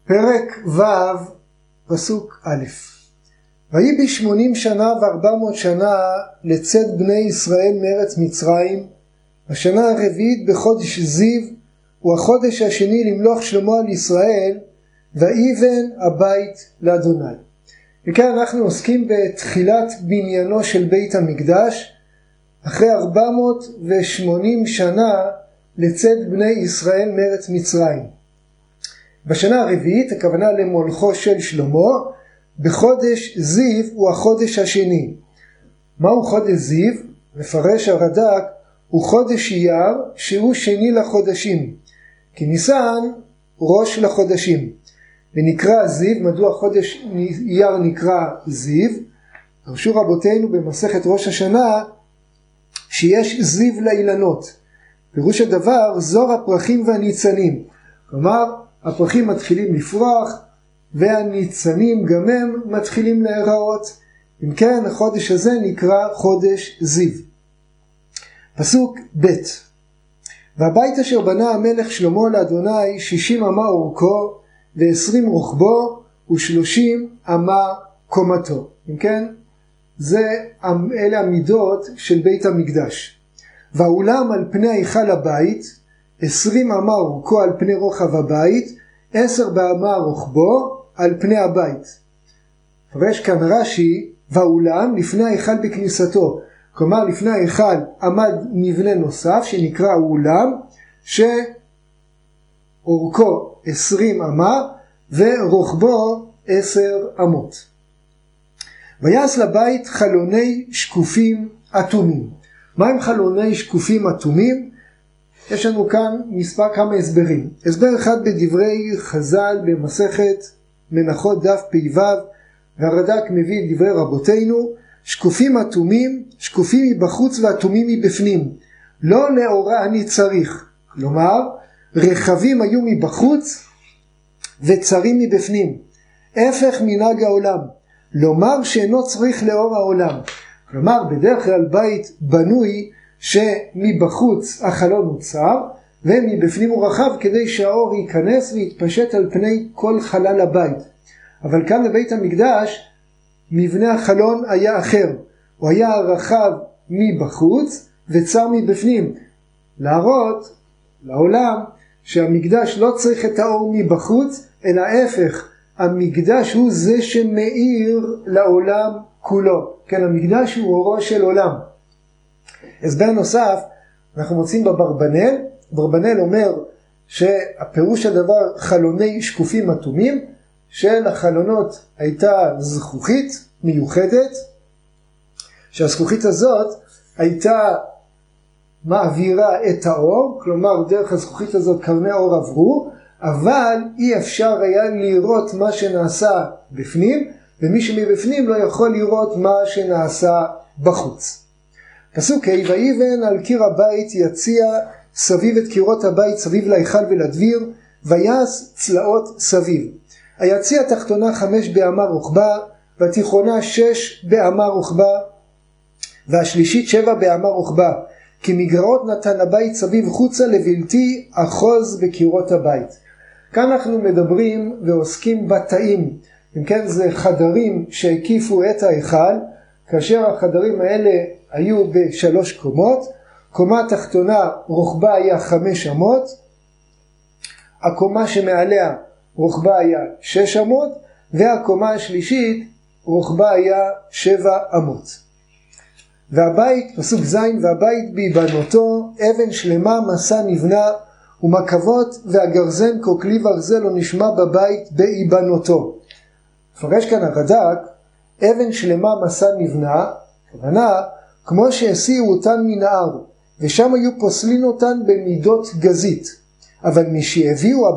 פרק ו' פסוק א'. ויהי ב80 שנה ו400 שנה לצאת בני ישראל מארץ מצרים, השנה הרביעית בחודש זיו, הוא החודש השני למלוך שלמה על ישראל, ויבן הבית לאדוני. וכאן אנחנו עוסקים בתחילת בניינו של בית המקדש, אחרי 480 שנה לצאת בני ישראל מארץ מצרים. בשנה הרביעית, הכוונה למולכו של שלמה, בחודש זיו הוא החודש השני. מהו חודש זיו? מפרש הרד"ק, הוא חודש אייר שהוא שני לחודשים, כי ניסן ראש לחודשים. ונקרא זיו, מדוע חודש אייר נקרא זיו? דרשו רבותינו במסכת ראש השנה שיש זיו לאילנות. פירוש הדבר זור הפרחים והניצנים. כלומר, הפרחים מתחילים לפרוח והניצנים גם הם מתחילים להיראות. אם כן, החודש הזה נקרא חודש זיו. פסוק ב'. והבית אשר בנה המלך שלמה לאדוני 60 אמה אורכו ו20 רוחבו ו30 אמה קומתו. אם כן, אלה המידות של בית המקדש. והאולם על פני היכל הבית 20 אמה אורכו על פני רוחב הבית, 10 באמה רוחבו על פני הבית. ויש כאן רש"י, והאולם לפני היכל בכניסתו. כלומר, לפני היכל עמד מבנה נוסף שנקרא האולם, שאורכו 20 אמה ורוחבו 10 אמות. ויעש לבית חלוני שקופים אטומים. מה הם חלוני שקופים אטומים? יש לנו כאן כמה הסברים. הסבר אחד בדברי חז"ל במסכת מנחות דף פ"ו, והרד"ק מביא את דברי רבותינו, שקופים אטומים, שקופים מבחוץ ואטומים מבפנים. לא לאורה אני צריך. כלומר, רחבים היו מבחוץ וצרים מבפנים. הפך מנהג העולם. לומר שאינו צריך לאור העולם. כלומר, בדרך כלל בית בנוי שמבחוץ החלון הוא צר ומבפנים הוא רחב כדי שהאור ייכנס ויתפשט על פני כל חלל הבית. אבל כאן בבית המקדש מבנה החלון היה אחר. הוא היה רחב מבחוץ וצר מבפנים. להראות לעולם שהמקדש לא צריך את האור מבחוץ, אלא ההפך, המקדש הוא זה שמאיר לעולם כולו. כן, המקדש הוא אורו של עולם. הסבר נוסף, אנחנו מוצאים בברבנל. ברבנל אומר שהפירוש הדבר חלוני שקופים אטומים, שלחלונות הייתה זכוכית מיוחדת, שהזכוכית הזאת הייתה מעבירה את האור, כלומר דרך הזכוכית הזאת קרני האור עברו, אבל אי אפשר היה לראות מה שנעשה בפנים, ומי שמבפנים לא יכול לראות מה שנעשה בחוץ. פסוק ה'. ויבן על קיר הבית יציע סביב את קירות הבית סביב להיכל ולדביר, ויעש צלעות סביב. היציע התחתונה 5 באמה רוחבה, והתיכונה 6 באמה רוחבה, והשלישית 7 באמה רוחבה. כי מגרעות נתן הבית סביב חוצה לבלתי אחוז בקירות הבית. כאן אנחנו מדברים ועוסקים בתאים. אם כן, זה חדרים שהקיפו את ההיכל, כאשר החדרים האלה היו ב3 קומות. קומה תחתונה רוחבה היה 5 אמות, הקומה שמעליה רוחבה היה 6 אמות, והקומה השלישית רוחבה היה 7 אמות. והבית, פסוק ז', והבית בהיבנותו אבן שלמה מסע נבנה, ומקבות והגרזן ככלי ברזל לא נשמע בבית בהיבנותו. מפרש כאן הרד"ק, אבן שלמה מסע נבנה, כוונה כמו שהסיעו אותן מנהר, ושם היו פוסלין אותן במידות גזית. אבל משהביאו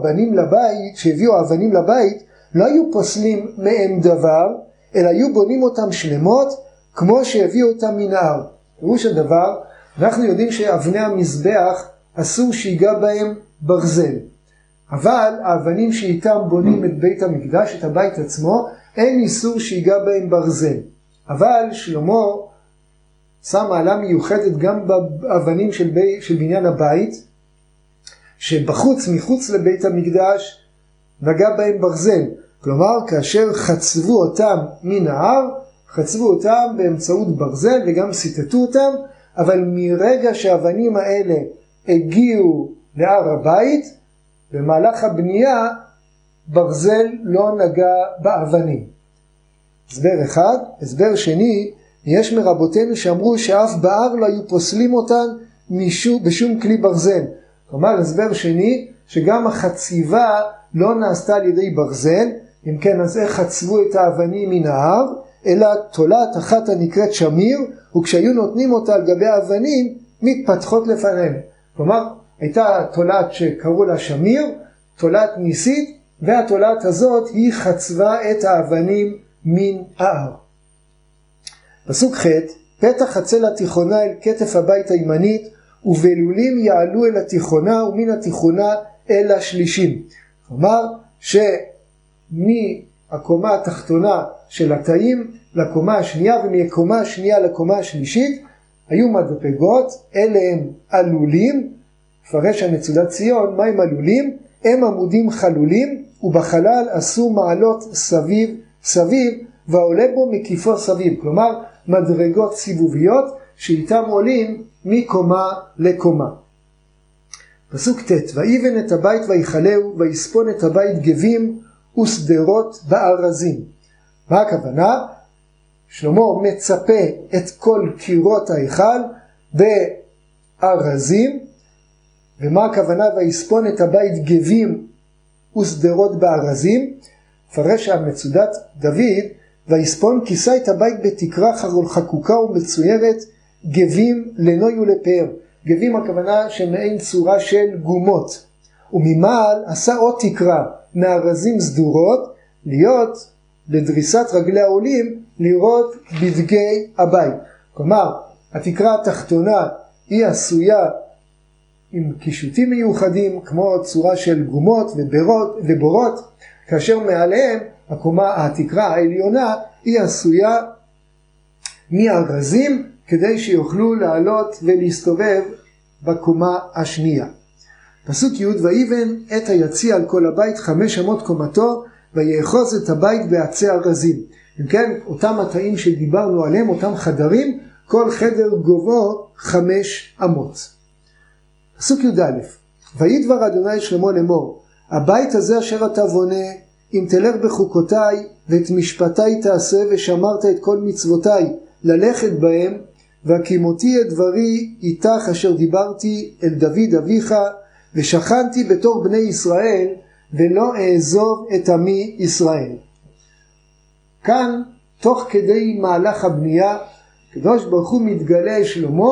האבנים לבית, לא היו פוסלים מהם דבר, אלא היו בונים אותם שלמות, כמו שהביאו אותם מנהר. פירוש הדבר, אנחנו יודעים שאבני המזבח אסור שיגע בהם ברזל. אבל האבנים שאיתם בונים את בית המקדש, את הבית עצמו, אין איסור שיגע בהם ברזל. אבל שלמה שם מעלה מיוחדת גם באבנים של בניין הבית, שבחוץ, מחוץ לבית המקדש, נגע בהם ברזל. כלומר, כאשר חצבו אותם מן ההר, חצבו אותם באמצעות ברזל וגם סיטטו אותם, אבל מרגע שהאבנים האלה הגיעו להר הבית, במהלך הבנייה ברזל לא נגע באבנים. הסבר אחד. הסבר שני, יש מרבותינו שאמרו שאף בהר לא היו פוסלים אותן בשום כלי ברזל. כלומר, הסבר שני, שגם החציבה לא נעשתה על ידי ברזל. אם כן, אז איך חצבו את האבנים מן ההר? אלא תולעת אחת הנקראת שמיר, וכשהיו נותנים אותה על גבי האבנים, מתפתחות לפניהם. כלומר, הייתה תולעת שקראו לה שמיר, תולעת ניסית, והתולעת הזאת היא חצבה את האבנים מן ההר. פסוק ח' פתח הצל התיכונה אל כתף הבית הימנית, ובלולים יעלו אל התיכונה, ומן התיכונה אל השלישים. כלומר, מהקומה התחתונה של התאים לקומה השנייה, ומהקומה השנייה לקומה השלישית, היו מדרגות, אלה הם עלולים. פרש המצודת ציון, מה הם עלולים? הם עמודים חלולים, ובחלל עשו מעלות סביב סביב, והעולה בו מקיפו סביב. כלומר, מדרגות סיבוביות שאיתם עולים מקומה לקומה. פסוק ט' ויבן את הבית ויחלהו, ויספון את הבית גבים ושדרות בארזים. מה הכוונה? שלמה מצפה את כל קירות ההיכל בארזים. ומה הכוונה ויספון את הבית גבים ושדרות בארזים? פרש המצודת דוד, ויספון כיסה את הבית בתקרה חקוקה ומצוירת גבים לנוי ולפאר. גבים הכוונה שמעין צורה של גומות. וממעל עשה עוד תקרה מארזים סדורות, להיות לדריסת רגלי העולים, לראות בדגי הבית. כלומר, התקרה התחתונה היא עשויה עם קישוטים מיוחדים, כמו צורה של גומות ובורות, כאשר מעליהם התקרה העליונה היא עשויה מארזים, כדי שיוכלו לעלות ולהסתובב בקומה השנייה. פסוק י' ויבן את היציע על כל הבית 5 אמות קומתו, ויאחוז את הבית בעצי ארזים. אם כן, אותם התאים שדיברנו עליהם, אותם חדרים, כל חדר גובהו 5 אמות. פסוק י"א וידבר אדוני שלמה לאמור, הבית הזה אשר אתה בונה, אם תלך בחוקותיי ואת משפטיי תעשה ושמרת את כל מצוותיי ללכת בהם, והקימותי את דברי איתך אשר דיברתי אל דוד אביך, ושכנתי בתור בני ישראל ולא אעזוב את עמי ישראל. כאן תוך כדי מהלך הבנייה הקדוש ברוך הוא מתגלה שלמה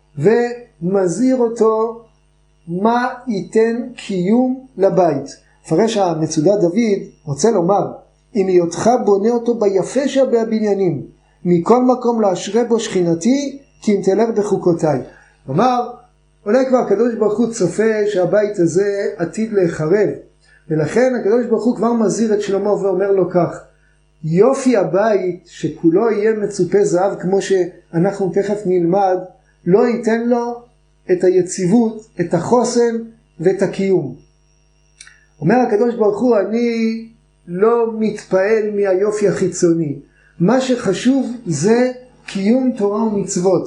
ומזהיר אותו מה ייתן קיום לבית. פרש המצודת דוד רוצה לומר, אם היותך בונה אותו ביפה שבבניינים, מכל מקום לאשרה בו שכינתי, כי אם תלך בחוקותיי. כלומר, אולי כבר הקדוש ברוך הוא צופה שהבית הזה עתיד להיחרב, ולכן הקדוש ברוך הוא כבר מזהיר את שלמה ואומר לו כך, יופי הבית שכולו יהיה מצופה זהב, כמו שאנחנו תכף נלמד, לא ייתן לו את היציבות, את החוסן ואת הקיום. אומר הקדוש ברוך הוא, אני לא מתפעל מהיופי החיצוני. מה שחשוב זה קיום תורה ומצוות.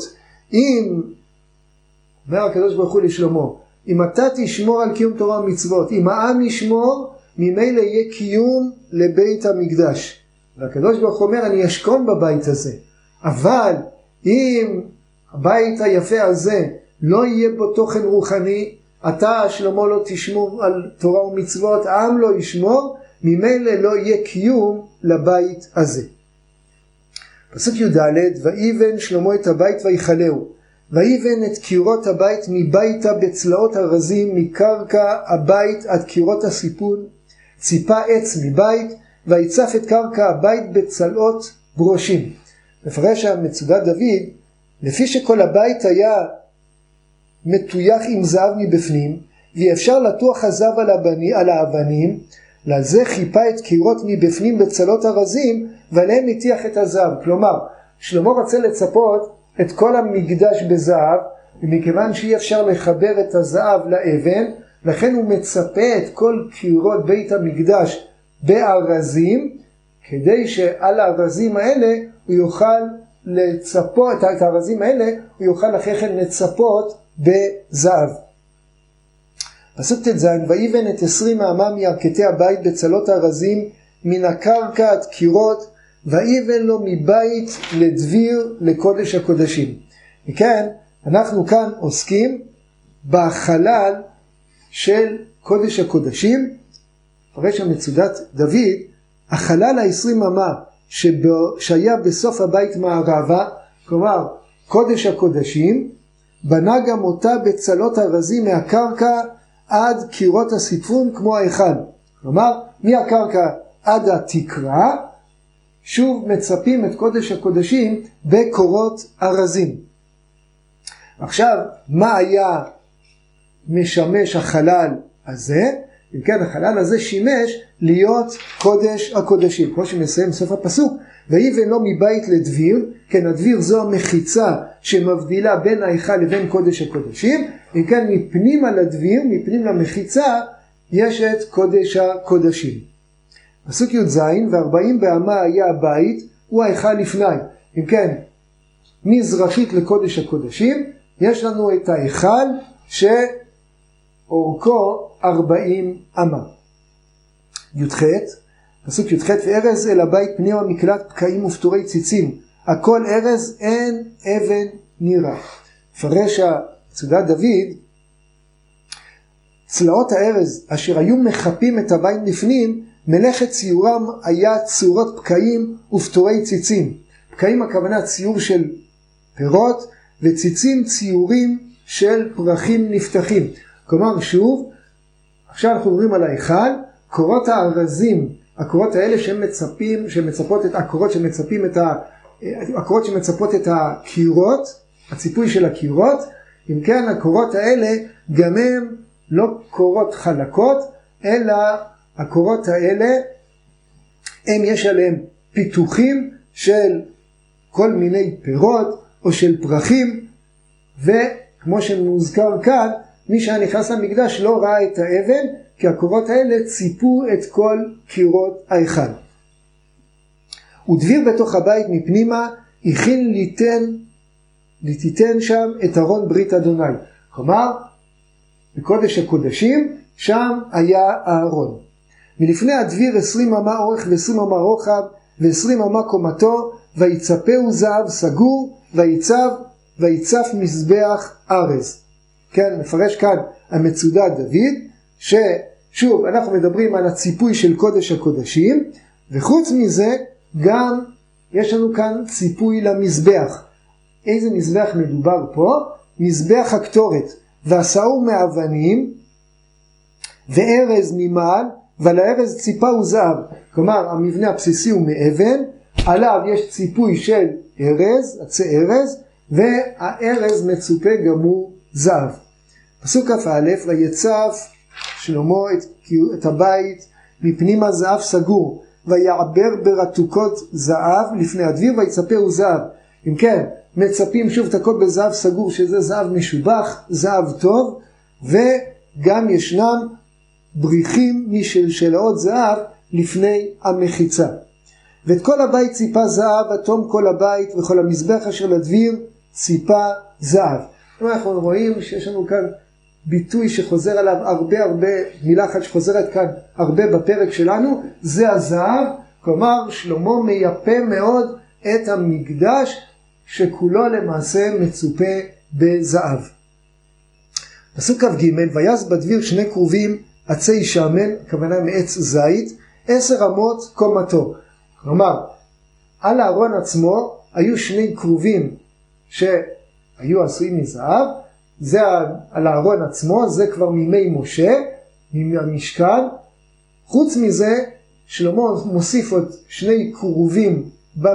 אומר הקדוש ברוך הוא לשלמה, אם אתה תשמור על קיום תורה ומצוות, אם העם ישמור, ממילא יהיה קיום לבית המקדש. והקדוש ברוך הוא אומר, אני אשכון בבית הזה. אבל אם הבית היפה הזה לא יהיה בו תוכן רוחני, אתה שלמה לא תשמור על תורה ומצוות, העם לא ישמור, ממילא לא יהיה קיום לבית הזה. פסוק י"ד ויבן שלמה את הבית ויחלהו, ויבן את קירות הבית מביתה בצלעות הרזים, מקרקע הבית עד קירות הסיפון, ציפה עץ מבית, ויצף את קרקע הבית בצלעות ברושים. מפרש המצודת דוד, לפי שכל הבית היה מטויח עם זהב מבפנים, ואפשר לטוח הזהב על האבנים, לזה חיפה את קירות מבפנים בצלות הרזים, ועליהם הטיח את הזהב. כלומר, שלמה רוצה לצפות את כל המקדש בזהב, ומכיוון שאי אפשר לחבר את הזהב לאבן, לכן הוא מצפה את כל קירות בית המקדש בארזים, כדי שעל הארזים האלה הוא יוכל לצפות, את הארזים האלה הוא יוכל אחרי כן לצפות בזהב. פסוק ט"ז, ויבן את 20 אמה מירכתי הבית בצלות הארזים מן הקרקע עד קירות, ויבן לו מבית לדביר לקודש הקודשים. וכן, אנחנו כאן עוסקים בחלל של קודש הקודשים. פרש המצודת דוד, החלל ה-20 אמה שהיה בסוף הבית מערבה, כלומר קודש הקודשים, בנה גם אותה בצלות ארזים מהקרקע עד קירות הסיפון כמו ההיכל. כלומר, מהקרקע עד התקרה, שוב מצפים את קודש הקודשים בקורות ארזים. עכשיו, מה היה משמש החלל הזה? אם כן, החלל הזה שימש להיות קודש הקודשים. כמו שמסיים סוף הפסוק, ויבן לו מבית לדביר, כן, הדביר זו המחיצה שמבדילה בין ההיכל לבין קודש הקודשים. אם כן, מפנים על הדביר, מפנים למחיצה, יש את קודש הקודשים. פסוק י"ז, ו40 באמה היה הבית, הוא ההיכל לפני. אם כן, מזרחית לקודש הקודשים, יש לנו את ההיכל שאורכו 40 אמה. י"ח, פסוק י"ח, וארז אל הבית פנימה מקלט פקעים ופטורי ציצים, הכל ארז, אין אבן נירה. פרש המצודת דוד, צלעות הארז אשר היו מחפים את הבית לפנים, מלאכת ציורם היה צורות פקעים ופטורי ציצים. פקעים הכוונה ציור של פירות, וציצים ציורים של פרחים נפתחים. כלומר, שוב, עכשיו אנחנו מדברים על ההיכל, קורות הארזים, הקורות האלה שמצפות את הקורות הקורות שמצפות את הקירות, הציפוי של הקירות. אם כן, הקורות האלה גם הם לא קורות חלקות, אלא הקורות האלה הם יש עליהם פיתוחים של כל מיני פירות או של פרחים, וכמו שמוזכר כאן, מי שנכנס למקדש לא ראה את האבן, כי הקורות האלה ציפו את כל קירות ההיכל. ודביר בתוך הבית מפנימה, הכין לתיתן שם את ארון ברית אדוני. כלומר, בקודש הקודשים, שם היה הארון. מלפני הדביר 20 אמה אורך ו20 אמה רוחב, ו20 אמה קומתו, ויצפהו זהב סגור, ויצף מזבח ארז. כן, מפרש כאן המצודת דוד, ששוב אנחנו מדברים על הציפוי של קודש הקודשים, וחוץ מזה גם יש לנו כאן ציפוי למזבח. איזה מזבח מדובר פה? מזבח הקטורת, ועשהו מאבנים, וארז ממעל, ועל הארז ציפה הוא זהב. כלומר, המבנה הבסיסי הוא מאבן, עליו יש ציפוי של ארז, עצי ארז, והארז מצופה גם הוא זהב. פסוק כ"א, ויצף שלמה את הבית מפנימה זהב סגור, ויעבר ברתוקות זהב לפני הדביר, ויצפהו זהב. אם כן, מצפים שוב את הכל בזהב סגור, שזה זהב משובח, זהב טוב, וגם ישנם בריחים משלשלאות זהב לפני המחיצה. ואת כל הבית ציפה זהב, התום כל הבית, וכל המזבח אשר לדביר ציפה זהב. אנחנו רואים שיש לנו כאן ביטוי שחוזר עליו הרבה, מילה אחת שחוזרת כאן הרבה בפרק שלנו, זה הזהב. כלומר, שלמה מייפה מאוד את המקדש, שכולו למעשה מצופה בזהב. פסוק כ"ג, ויעש בדביר 2 כרובים עצי שמן, הכוונה מעץ זית, 10 אמות קומתו. כלומר, על הארון עצמו היו 2 כרובים שהיו עשויים מזהב, זה על הארון עצמו, זה כבר מימי משה, מהמשכן. חוץ מזה, שלמה מוסיף עוד 2 כרובים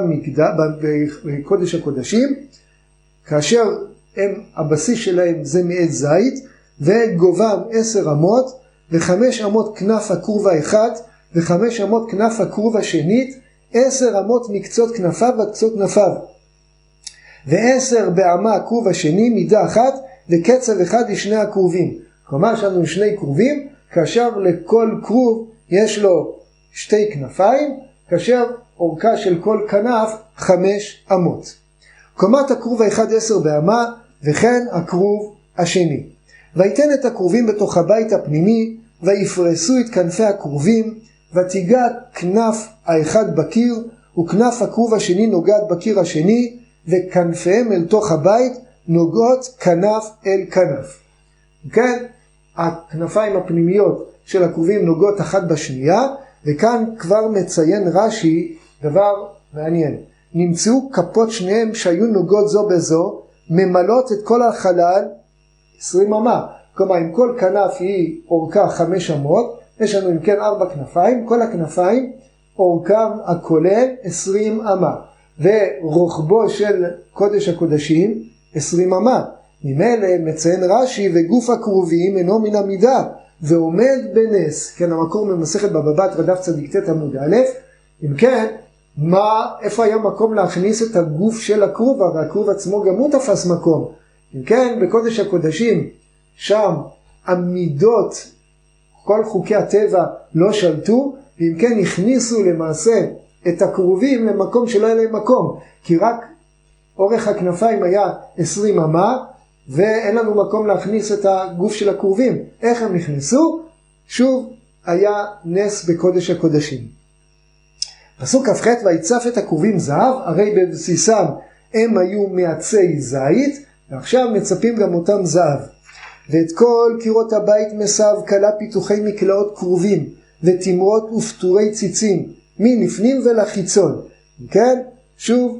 בקודש הקודשים, כאשר הבסיס שלהם זה מעץ זית, וגובם 10 אמות, ו5 אמות כנף הכרוב האחד, ו5 אמות כנף הכרוב השנית, 10 אמות מקצות כנפיו ועד קצות כנפיו, ו10 באמה הכרוב השני, מידה אחת, וקצב אחד לשני הכרובים. כלומר יש לנו שני כרובים, כאשר לכל כרוב יש לו שתי כנפיים, כאשר אורכה של כל כנף 5 אמות. קומת הכרוב האחד 10 באמה, וכן הכרוב השני. ויתן את הכרובים בתוך הבית הפנימי, ויפרסו את כנפי הכרובים, ותיגע כנף האחד בקיר, וכנף הכרוב השני נוגעת בקיר השני, וכנפיהם אל תוך הבית נוגעות כנף אל כנף. כן, הכנפיים הפנימיות של הכרובים נוגעות אחת בשנייה, וכאן כבר מציין רש"י דבר מעניין. נמצאו כפות שניהם שהיו נוגעות זו בזו, ממלאות את כל החלל 20 אמה. כלומר, אם כל כנף היא אורכה 5 אמות, יש לנו אם כן 4 כנפיים, כל הכנפיים אורכם הכולל 20 אמה. ורוחבו של קודש הקודשים 20 אמה. ממילא מציין רש"י, וגוף הכרובים אינו מן המידה, ועומד בנס. כן, המקור ממסכת בבא בתרא דף צדיק ט' עמוד א'. אם כן, איפה היה מקום להכניס את הגוף של הכרוב? הרי הכרוב עצמו גם הוא תפס מקום. אם כן, בקודש הקודשים, שם המידות, כל חוקי הטבע לא שלטו, ואם כן הכניסו למעשה את הכרובים למקום שלא היה להם מקום, כי רק אורך הכנפיים היה 20 אמה, ואין לנו מקום להכניס את הגוף של הכרובים. איך הם נכנסו? שוב, היה נס בקודש הקודשים. פסוק כ"ח, ויצף את הכרובים זהב, הרי בבסיסם הם היו מעצי זית, ועכשיו מצפים גם אותם זהב. ואת כל קירות הבית מסב כלה פיתוחי מקלעות כרובים, ותמרות ופטורי ציצים, מלפנים ולחיצון. כן? שוב,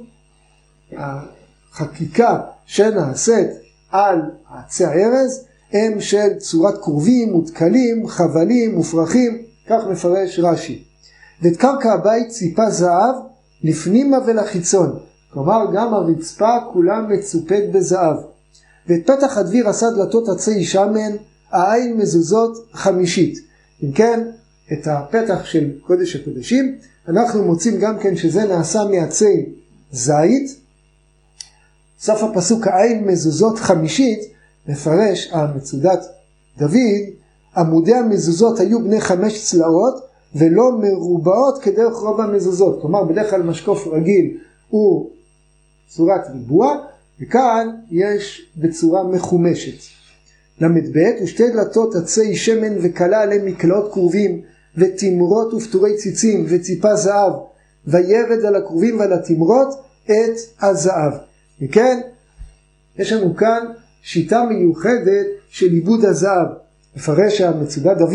החקיקה שנעשית על עצי הארז, הם של צורת כרובים, מותקלים, חבלים, מופרחים, כך מפרש רש"י. ואת קרקע הבית ציפה זהב לפנימה ולחיצון, כלומר גם הרצפה כולה מצופת בזהב. ואת פתח הדביר עשה דלתות עצי שמן, העין מזוזות 5. אם כן, את הפתח של קודש הקודשים, אנחנו מוצאים גם כן שזה נעשה מעצי זית. סוף הפסוק העין מזוזות 5, מפרש המצודת דוד, עמודי המזוזות היו בני 5 צלעות, ולא מרובעות כדרך רוב המזוזות. כלומר, בדרך כלל משקוף רגיל הוא צורת ריבוע, וכאן יש בצורה מחומשת. למ"ב, ושתי דלתות עצי שמן וכלה עליהם מקלעות כרובים, ותמרות ופטורי ציצים, וציפה זהב, וירד על הכרובים ועל התמרות את הזהב. וכן, יש לנו כאן שיטה מיוחדת של עיבוד הזהב. מפרש המצודת דוד,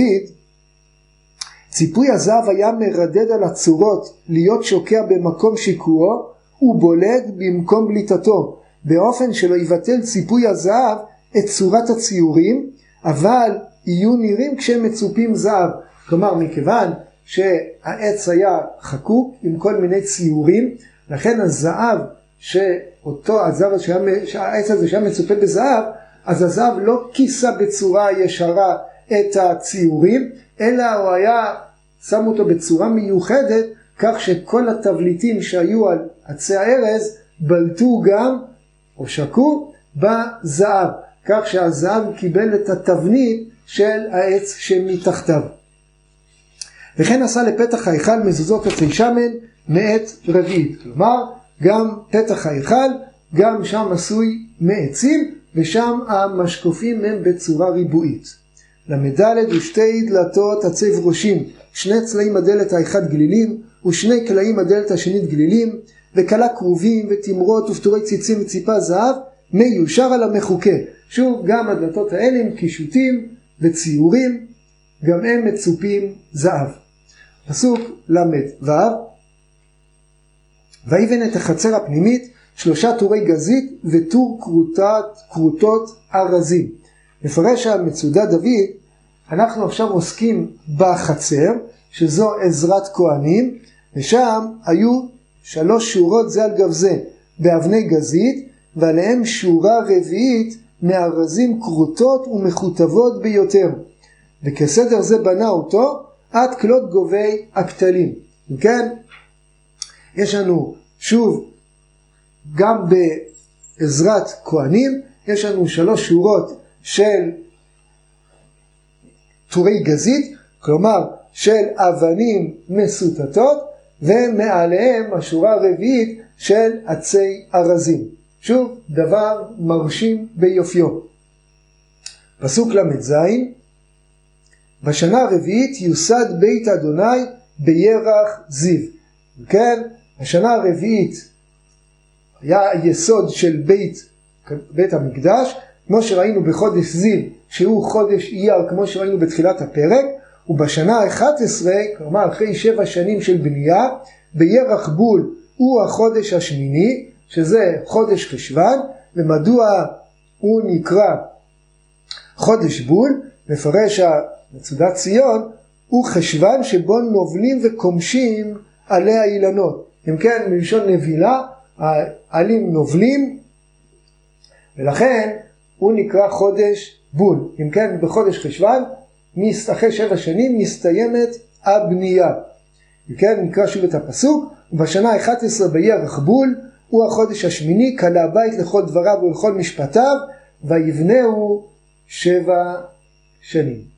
ציפוי הזהב היה מרדד על הצורות, להיות שוקע במקום שיקועו, ובולט במקום בליטתו, באופן שלא יבטל ציפוי הזהב את צורת הציורים, אבל יהיו נראים כשהם מצופים זהב. כלומר, מכיוון שהעץ היה חקוק עם כל מיני ציורים, לכן הזהב שהעץ הזה שהיה מצופה בזהב, אז הזהב לא כיסה בצורה ישרה את הציורים, אלא הוא היה שם אותו בצורה מיוחדת, כך שכל התבליטים שהיו על עצי הארז בלטו גם או שקו בזהב, כך שהזהב קיבל את התבנית של העץ שמתחתיו. וכן עשה לפתח ההיכל מזוזות עצי שמן מעץ רביעית. כלומר, גם פתח ההיכל, גם שם עשוי מעצים, ושם המשקופים הם בצורה ריבועית. למדלת ושתי דלתות עצי ראשים, 2 צלעים הדלת האחד גלילים, ו2 קלעים הדלת השנית גלילים, וכלה כרובים ותמרות ופטורי ציצים וציפה זהב, מיושר על המחוקה. שוב, גם הדלתות האלה הם קישוטים וציורים, גם הם מצופים זהב. פסוק ל"ו, ויבן את החצר הפנימית 3 טורי גזית וטור כרותות ארזים. מפרש המצודת דוד, אנחנו עכשיו עוסקים בחצר, שזו עזרת כהנים, ושם היו 3 שורות זה על גב זה באבני גזית, ועליהם שורה רביעית מארזים כרותות ומכותבות ביותר. וכסדר זה בנה אותו עד כלות גובי הכתלים. כן? יש לנו שוב גם בעזרת כהנים, יש לנו 3 שורות של טורי גזית, כלומר של אבנים מסוטטות, ומעליהם השורה הרביעית של עצי ארזים. שוב, דבר מרשים ביופיו. פסוק ל"ז, בשנה הרביעית יוסד בית אדוני בירח זיו. כן, השנה הרביעית היה היסוד של בית המקדש, כמו שראינו בחודש זיו, שהוא חודש אייר, כמו שראינו בתחילת הפרק, ובשנה ה-11, כלומר אחרי 7 שנים של בנייה, בירח בול הוא החודש השמיני, שזה חודש חשוון. ומדוע הוא נקרא חודש בול? מפרש מצודת ציון, הוא חשוון שבו נובלים וקומשים עלי האילנות. אם כן, מלשון נבילה, העלים נובלים, ולכן הוא נקרא חודש בול. אם כן, בחודש חשוון, אחרי 7 שנים מסתיימת הבנייה. אם כן, נקרא שוב את הפסוק, ובשנה ה-11 בירח בול, הוא החודש השמיני, כלה הבית לכל דבריו ולכל משפטיו, ויבנהו 7 שנים.